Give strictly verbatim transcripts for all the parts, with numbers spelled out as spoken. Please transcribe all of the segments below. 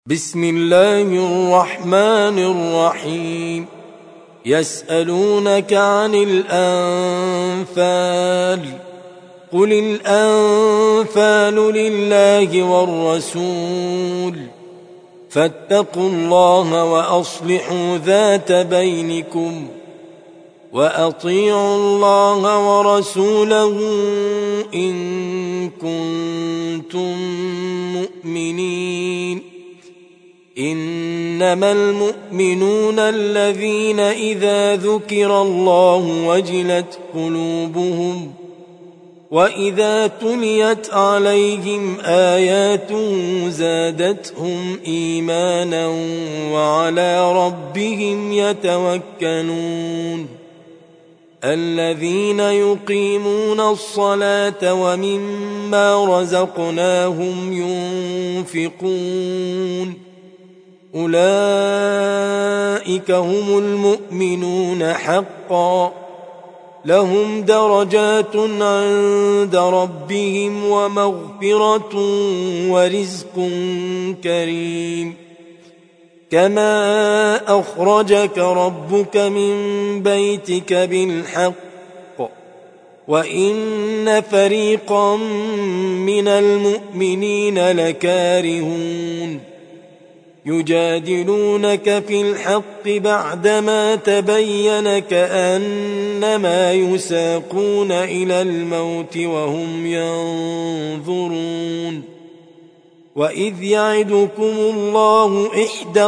بسم الله الرحمن الرحيم. يسألونك عن الأنفال قل الأنفال لله والرسول فاتقوا الله وأصلحوا ذات بينكم وأطيعوا الله ورسوله إن كنتم مؤمنين. إنما المؤمنون الذين إذا ذكر الله وجلت قلوبهم وإذا تليت عليهم آياته زادتهم إيمانا وعلى ربهم يتوكلون. الذين يقيمون الصلاة ومما رزقناهم ينفقون أولئك هم المؤمنون حقا لهم درجات عند ربهم ومغفرة ورزق كريم. كما أخرجك ربك من بيتك بالحق وإن فريقا من المؤمنين لكارهون يجادلونك في الحق بعدما تبين كأنما يساقون إلى الموت وهم ينظرون. وإذ يعدكم الله إحدى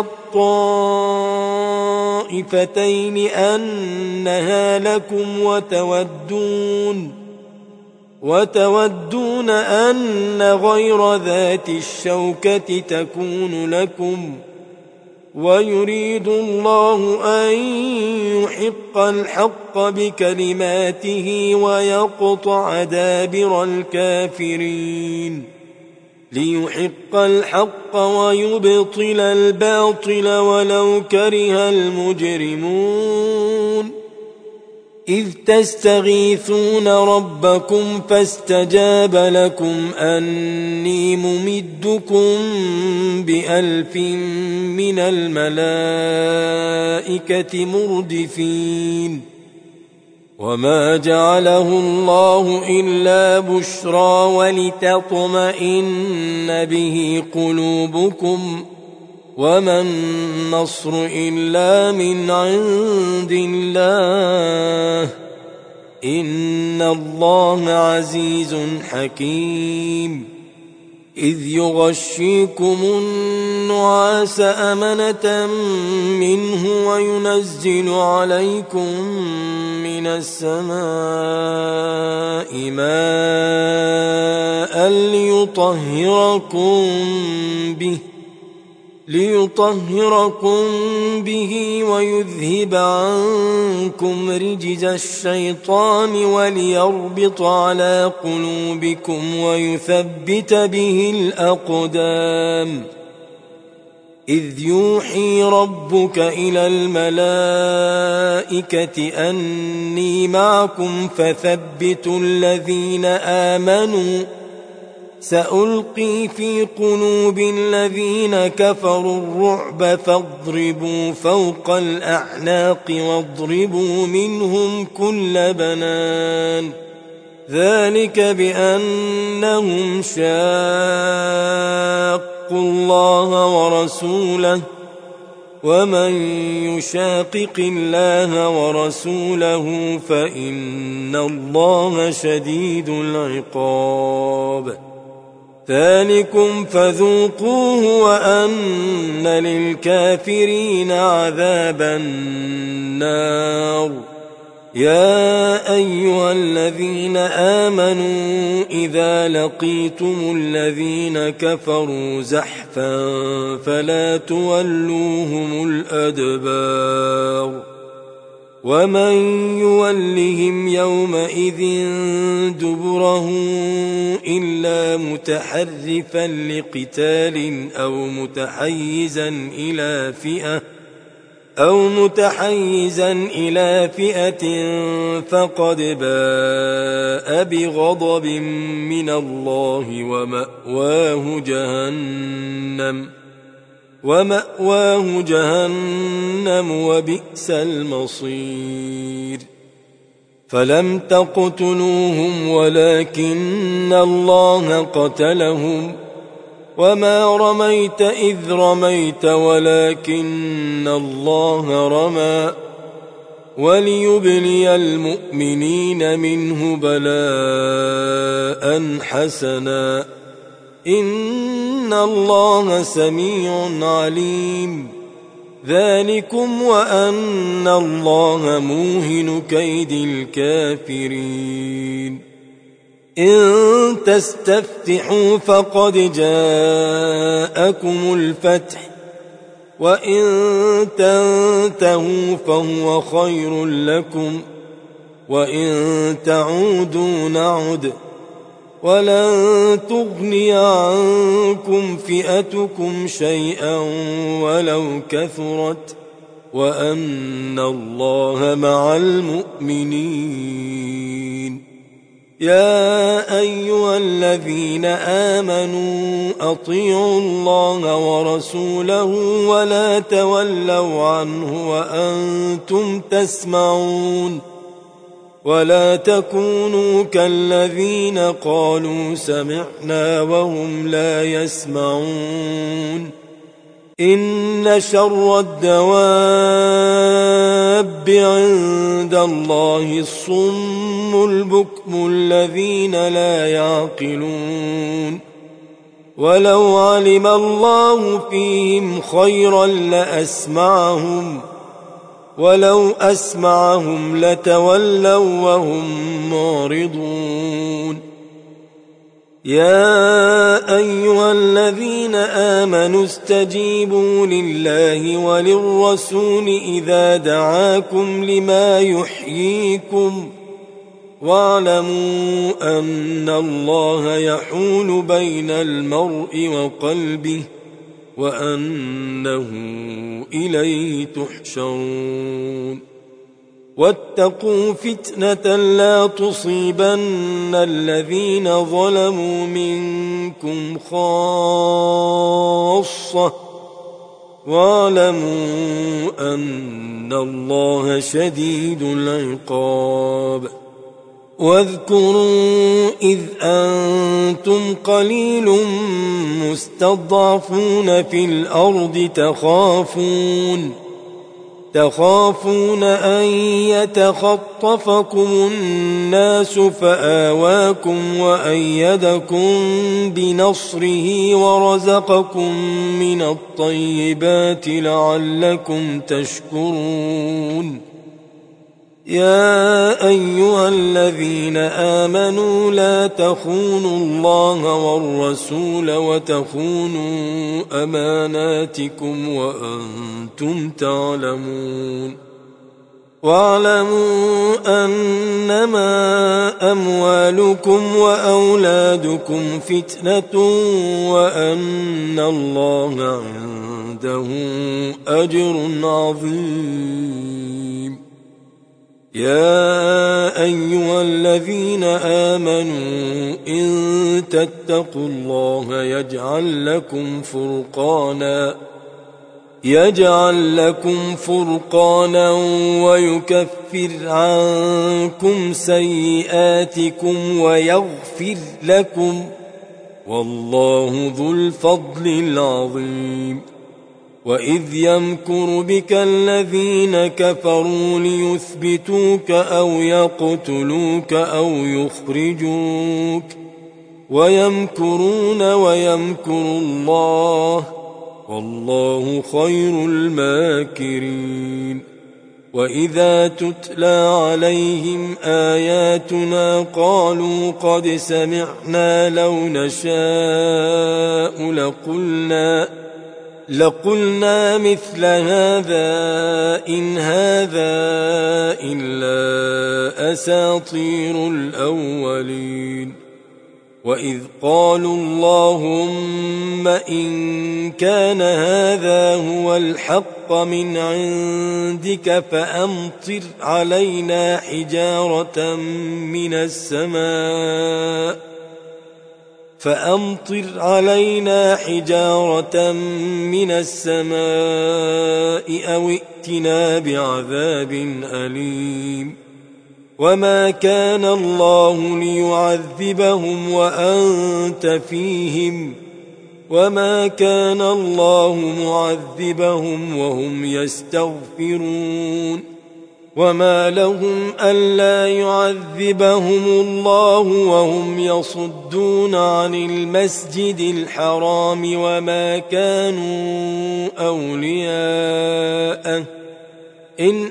الطائفتين أنها لكم وتودون وتودون أن غير ذات الشوكة تكون لكم ويريد الله أن يحق الحق بكلماته ويقطع دابر الكافرين ليحق الحق ويبطل الباطل ولو كره المجرمون. إذ تستغيثون ربكم فاستجاب لكم أني ممدكم بألف من الملائكة مردفين. وما جعله الله إلا بشرى ولتطمئن به قلوبكم وما النصر إلا من عند الله إن الله عزيز حكيم. إذ يغشيكم النعاس أمنة منه وينزل عليكم من السماء ماء ليطهركم به ليطهركم به ويذهب عنكم رجز الشيطان وليربط على قلوبكم ويثبت به الأقدام. إذ يوحي ربك إلى الملائكة أني معكم فثبتوا الذين آمنوا سألقي في قلوب الذين كفروا الرعب فاضربوا فوق الأعناق واضربوا منهم كل بنان. ذلك بأنهم شاقوا الله ورسوله ومن يشاقق الله ورسوله فإن الله شديد العقاب. ذلكم فذوقوه وأن للكافرين عذاب النار. يا أيها الذين آمنوا إذا لقيتم الذين كفروا زحفا فلا تولوهم الأدبار ومن يولهم يومئذ دبره إلا متحرفا لقتال أو متحيزا إلى فئة أو متحيزا إلى فئة فقد باء بغضب من الله ومأواه جهنم ومأواه جهنم وبئس المصير فلم تقتلوهم ولكن الله قتلهم وما رميت إذ رميت ولكن الله رمى وليبلي المؤمنين منه بلاء حسنا إن الله سميع عليم ذلكم وأن الله موهن كيد الكافرين إن تستفتحوا فقد جاءكم الفتح وإن تنتهوا فهو خير لكم وإن تعودوا نعد ولن تغني عنكم فئتكم شيئا ولو كثرت وأن الله مع المؤمنين يا أيها الذين آمنوا أطيعوا الله ورسوله ولا تولوا عنه وأنتم تسمعون ولا تكونوا كالذين قالوا سمعنا وهم لا يسمعون إن شر الدواب عند الله الصم البكم الذين لا يعقلون ولو علم الله فيهم خيرا لأسمعهم ولو أسمعهم لتولوا وهم معرضون يا أيها الذين آمنوا استجيبوا لله وللرسول إذا دعاكم لما يحييكم واعلموا أن الله يحول بين المرء وقلبه وأنه إليه تحشرون واتقوا فتنة لا تصيبن الذين ظلموا منكم خاصة واعلموا أن الله شديد العقاب واذكروا إذ أنتم قليل مستضعفون في الأرض تخافون تخافون أن يتخطفكم الناس فآواكم وأيدكم بنصره ورزقكم من الطيبات لعلكم تشكرون يا أيها الذين آمنوا لا تخونوا الله والرسول وتخونوا أماناتكم وأنتم تعلمون واعلموا أنما أموالكم وأولادكم فتنة وأن الله عنده أجر عظيم يا أيها الذين آمنوا إن تتقوا الله يجعل لكم فرقانا يجعل لكم فرقانا ويكفر عنكم سيئاتكم ويغفر لكم والله ذو الفضل العظيم وإذ يمكر بك الذين كفروا ليثبتوك أو يقتلوك أو يخرجوك ويمكرون ويمكر الله والله خير الماكرين وإذا تتلى عليهم آياتنا قالوا قد سمعنا لو نشاء لقلنا لقلنا مثل هذا إن هذا إلا أساطير الأولين وإذ قالوا اللهم إن كان هذا هو الحق من عندك فأمطر علينا حجارة من السماء فأمطر علينا حجارة من السماء أو ائتنا بعذاب أليم وما كان الله ليعذبهم وأنت فيهم وما كان الله معذبهم وهم يستغفرون وما لهم ألا يعذبهم الله وهم يصدون عن المسجد الحرام وما كانوا أولياءه إن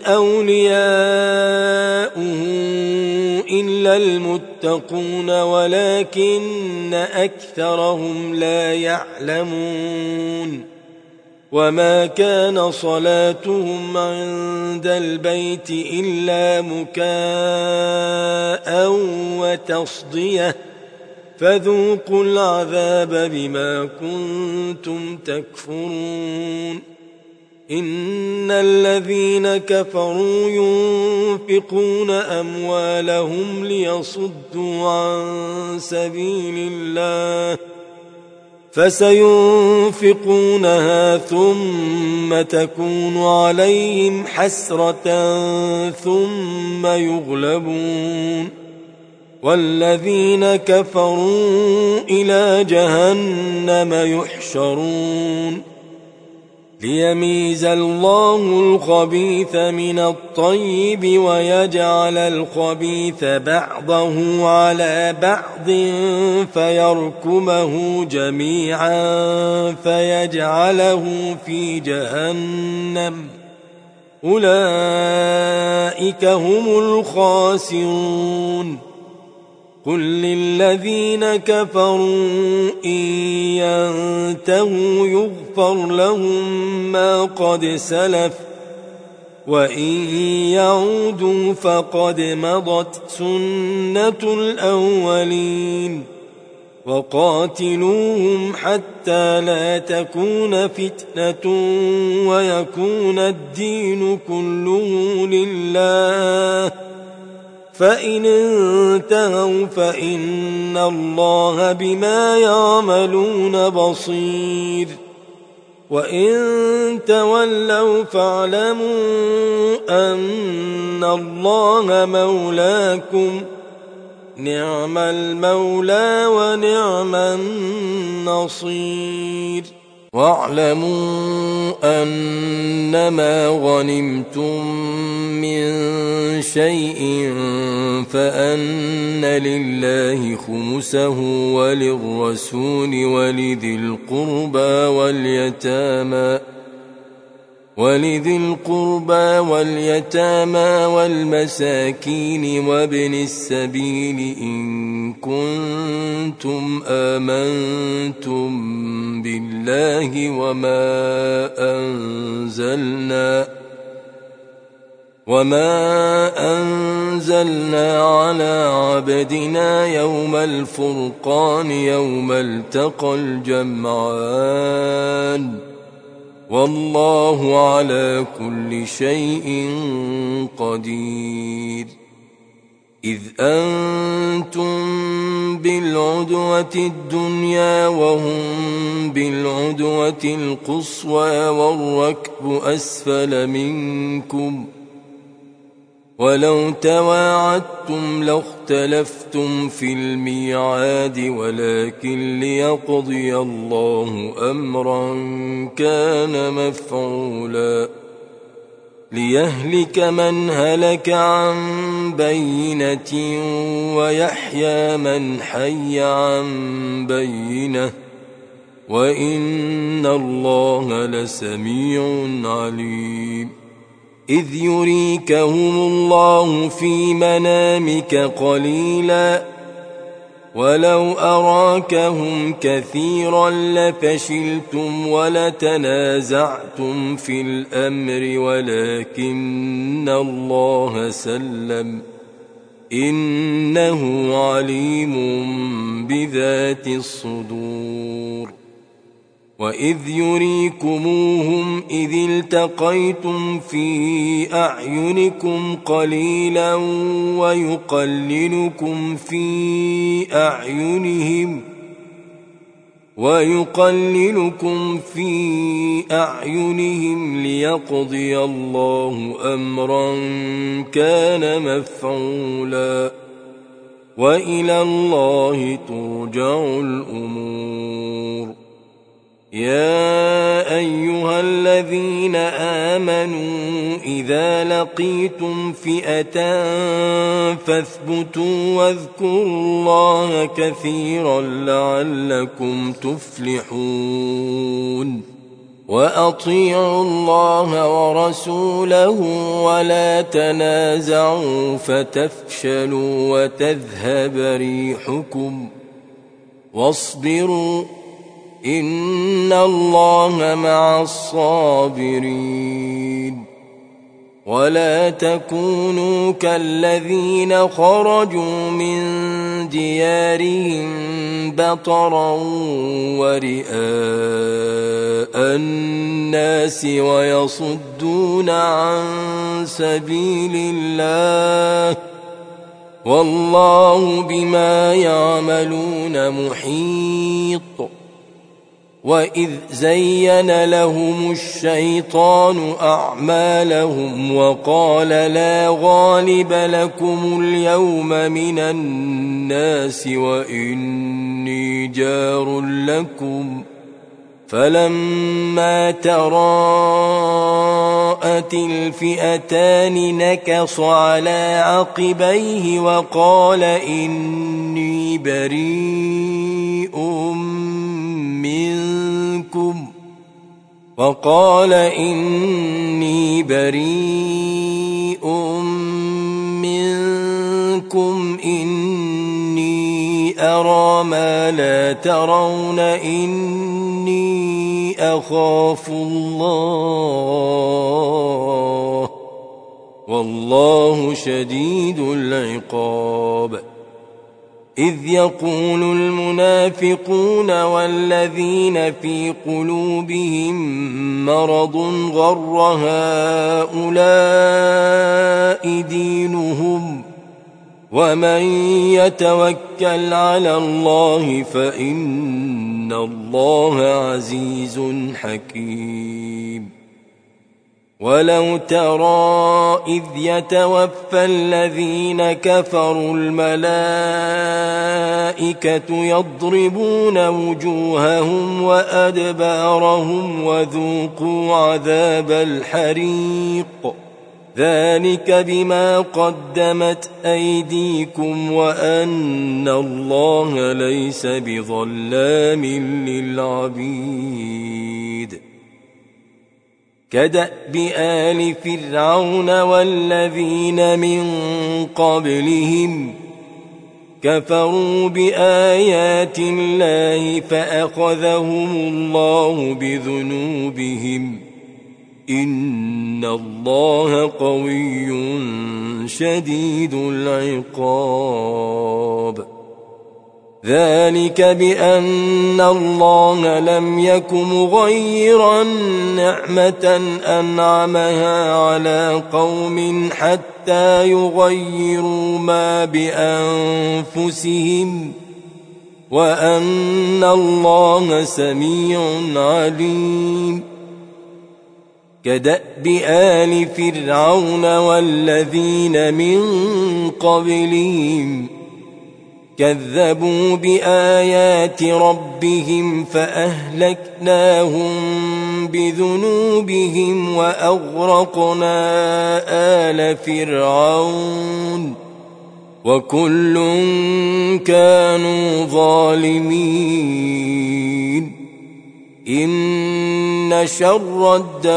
أولياؤه إلا المتقون ولكن أكثرهم لا يعلمون وما كان صلاتهم عند البيت إلا مكاء وتصدية فذوقوا العذاب بما كنتم تكفرون إن الذين كفروا ينفقون أموالهم ليصدوا عن سبيل الله فسينفقونها ثم تكون عليهم حسرة ثم يغلبون والذين كفروا إلى جهنم يحشرون ليميز الله الخبيث من الطيب ويجعل الخبيث بعضه على بعض فيركمه جميعا فيجعله في جهنم أولئك هم الخاسرون قل للذين كفروا إن ينتهوا يغفر لهم ما قد سلف وإن يعودوا فقد مضت سنة الأولين وقاتلوهم حتى لا تكون فتنة ويكون الدين كله لله فإن انتهوا فإن الله بما يعملون بصير وإن تولوا فاعلموا أن الله مولاكم نعم المولى ونعم النصير واعلموا أنما غنمتم من شيء فأن لله خمسه وللرسول ولذي القربى واليتامى ولذي القربى واليتامى والمساكين وابن السبيل إن كنتم آمنتم بالله وما أنزلنا وما أنزلنا على عبدنا يوم الفرقان يوم التقى الجمعان والله على كل شيء قدير إذ أنتم بالعدوة الدنيا وهم بالعدوة القصوى والركب أسفل منكم ولو تواعدتم لاختلفتم في الميعاد ولكن ليقضي الله أمرا كان مفعولا ليهلك من هلك عن بينة ويحيى من حي عن بينة وإن الله لسميع عليم إذ يريكهم الله في منامك قليلا ولو أراكهم كثيرا لفشلتم ولتنازعتم في الأمر ولكن الله سلم إنه عليم بذات الصدور وإذ يريكموهم إذ التقيتم في أعينكم قليلا ويقللكم في أعينهم ويقللكم في أعينهم ليقضي الله أمرا كان مفعولا وإلى الله ترجع الأمور. يا أيها الذين آمنوا إذا لقيتم فئة فاثبتوا واذكروا الله كثيرا لعلكم تفلحون. وأطيعوا الله ورسوله ولا تنازعوا فتفشلوا وتذهب ريحكم واصبروا إن الله مع الصابرين. ولا تكونوا كالذين خرجوا من ديارهم بطرا ورئاء الناس ويصدون عن سبيل الله والله بما يعملون محيط. وإذ زين لهم الشيطان أعمالهم وقال لا غالب لكم اليوم من الناس وإني جار لكم فلما تراءت الفئتان نكص على عقبيه وقال إني بريء منكم وقال إني بريء منكم إني أرى ما لا ترون إني أخاف الله والله شديد العقاب. إذ يقول المنافقون والذين في قلوبهم مرض غر هؤلاء دينهم ومن يتوكل على الله فإن الله عزيز حكيم. ولو ترى إذ يتوفى الذين كفروا الملائكة يضربون وجوههم وأدبارهم وذوقوا عذاب الحريق ذلك بما قدمت أيديكم وأن الله ليس بظلام للعبيد. كدأب آل فرعون والذين من قبلهم كفروا بآيات الله فأخذهم الله بذنوبهم إن الله قوي شديد العقاب. ذلك بأن الله لم يك مغيرا نعمة أنعمها على قوم حتى يغيروا ما بأنفسهم وأن الله سميع عليم. كدأب آل فرعون والذين من قبلهم كذبوا بآيات ربهم فأهلكناهم بذنوبهم وأغرقنا آل فرعون وكل كانوا ظالمين. إن شر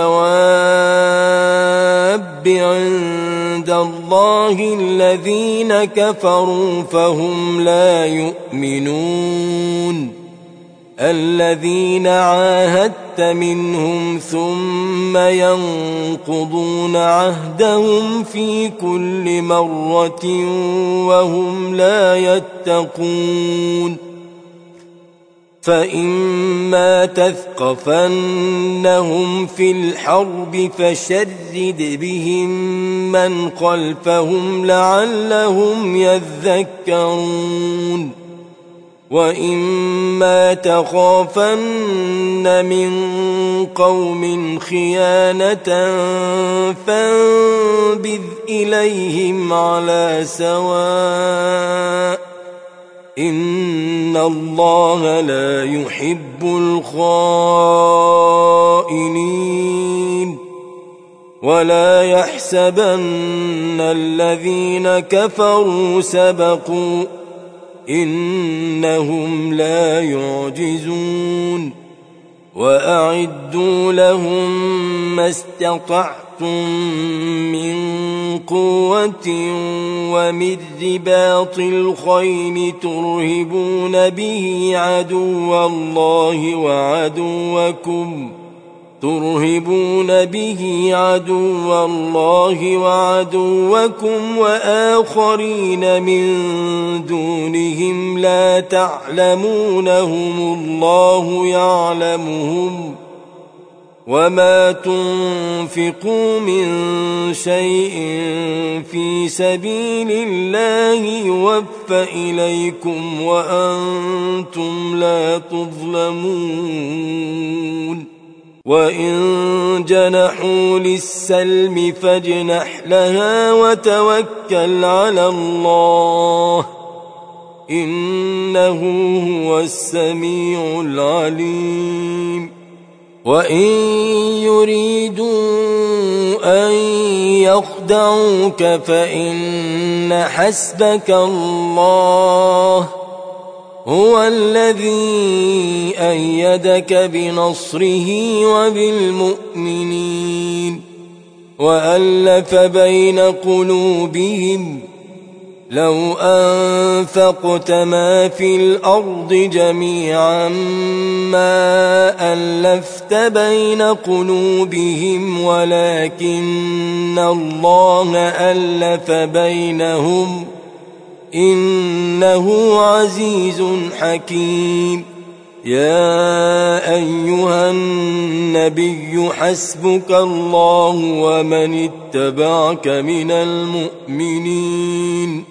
الدواب عند الله الذين كفروا فهم لا يؤمنون. الذين عاهدت منهم ثم ينقضون عهدهم في كل مرة وهم لا يتقون. فإما تثقفنهم في الحرب فشرد بهم من خلفهم لعلهم يذكرون. وإما تخافن من قوم خيانة فانبذ إليهم على سواء إن الله لا يحب الخائنين ولا يحسبن الذين كفروا سبقوا إنهم لا يعجزون وأعدوا لهم ما استطعتم من قوة ومن رباط الخيل ترهبون به عدو الله وعدوكم ترهبون به عدو الله وعدوكم وآخرين من دونهم لا تعلمونهم الله يعلمهم وما تنفقوا من شيء في سبيل الله يوفى إليكم وأنتم لا تظلمون وإن جنحوا للسلم فاجنح لها وتوكل على الله إنه هو السميع العليم وإن يريدوا أن يخدعوك فإن حسبك الله هو الذي أيدك بنصره وبالمؤمنين وألف بين قلوبهم لو أنفقت ما في الأرض جميعا ما ألفت بين قلوبهم ولكن الله ألف بينهم إنه عزيز حكيم يا أيها النبي حسبك الله ومن اتبعك من المؤمنين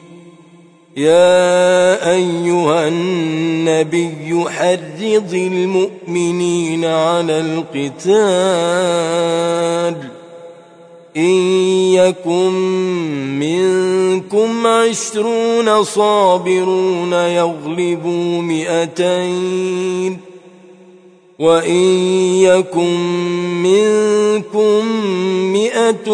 يا أيها النبي حرض المؤمنين على القتال إن يكن منكم عشرون صابرون يغلبوا مئتين وإن يكن منكم مئة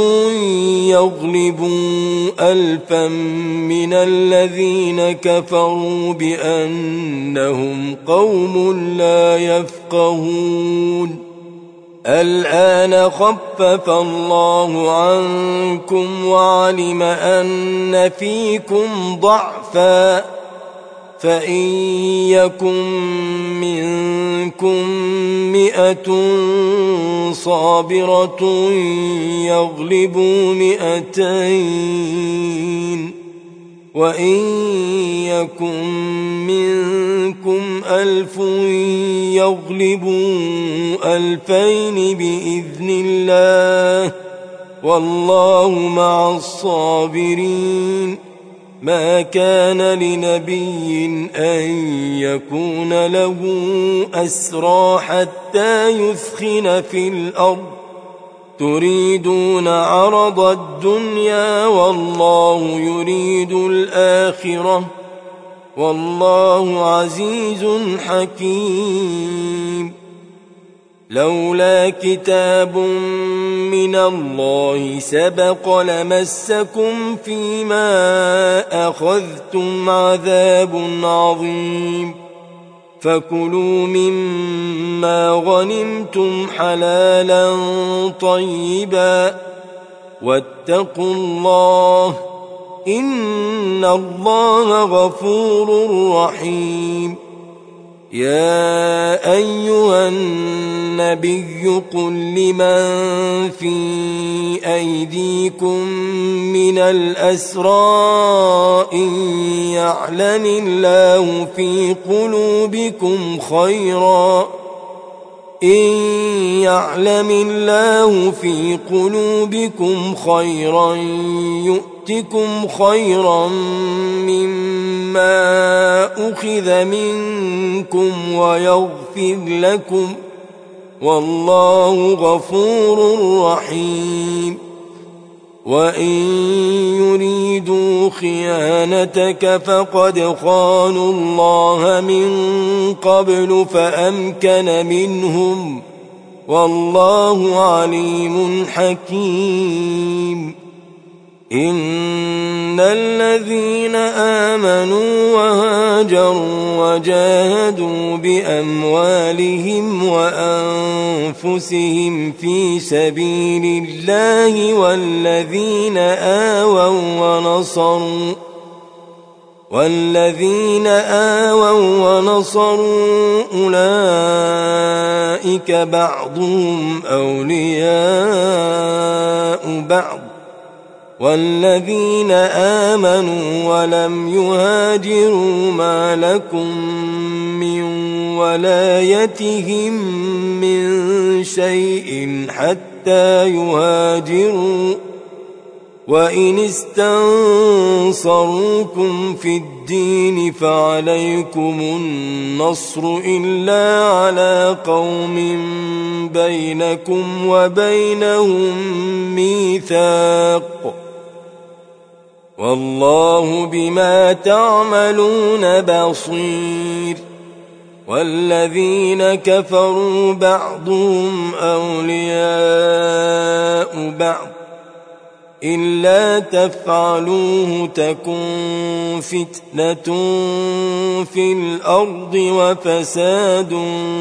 يغلبوا ألفا من الذين كفروا بأنهم قوم لا يفقهون الآن خفف الله عنكم وعلم أن فيكم ضعفا فإن يكن منكم مئة صابرة يغلبوا مئتين وإن يكن منكم ألف يغلبوا ألفين بإذن الله والله مع الصابرين ما كان لنبي أن يكون له أسرى حتى يثخن في الأرض تريدون عرض الدنيا والله يريد الآخرة والله عزيز حكيم لولا كتاب من الله سبق لمسكم فيما أخذتم عذاب عظيم فكلوا مما غنمتم حلالا طيبا واتقوا الله إن الله غفور رحيم يا أيها النبي قل لمن في أيديكم من الأسرى إن يعلم الله في قلوبكم خيرا إن يعلم الله في قلوبكم خيرا يؤتكم خيرا مما أخذ منكم ويغفر لكم والله غفور رحيم وإن يريدوا خيانتك فقد خانوا الله من قبل فأمكن منهم والله عليم حكيم إن الذين آمنوا وهاجروا وجاهدوا بأموالهم وأنفسهم في سبيل الله والذين آووا ونصروا والذين آووا ونصروا أولئك بعضهم أولياء بعض والذين آمنوا ولم يهاجروا ما لكم من ولايتهم من شيء حتى يهاجروا وإن استنصروكم في الدين فعليكم النصر إلا على قوم بينكم وبينهم ميثاق والله بما تعملون بصير والذين كفروا بعضهم أولياء بعض إلا تفعلوه تكن فتنة في الأرض وفساد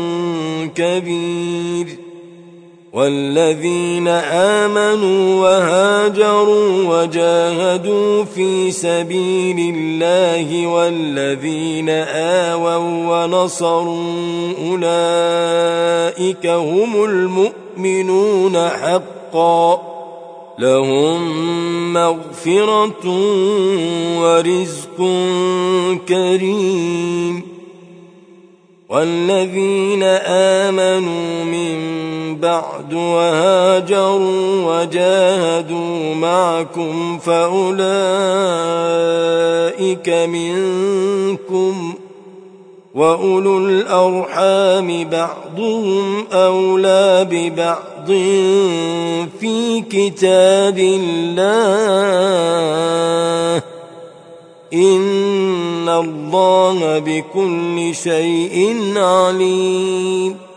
كبير والذين آمنوا وهاجروا وجاهدوا في سبيل الله والذين آووا ونصروا أولئك هم المؤمنون حقا لهم مغفرة ورزق كريم والذين آمنوا من بعد وهاجروا وجاهدوا معكم فأولئك منكم وأولو الأرحام بعضهم أولى ببعض في كتاب الله إن الله بكل شيء عليم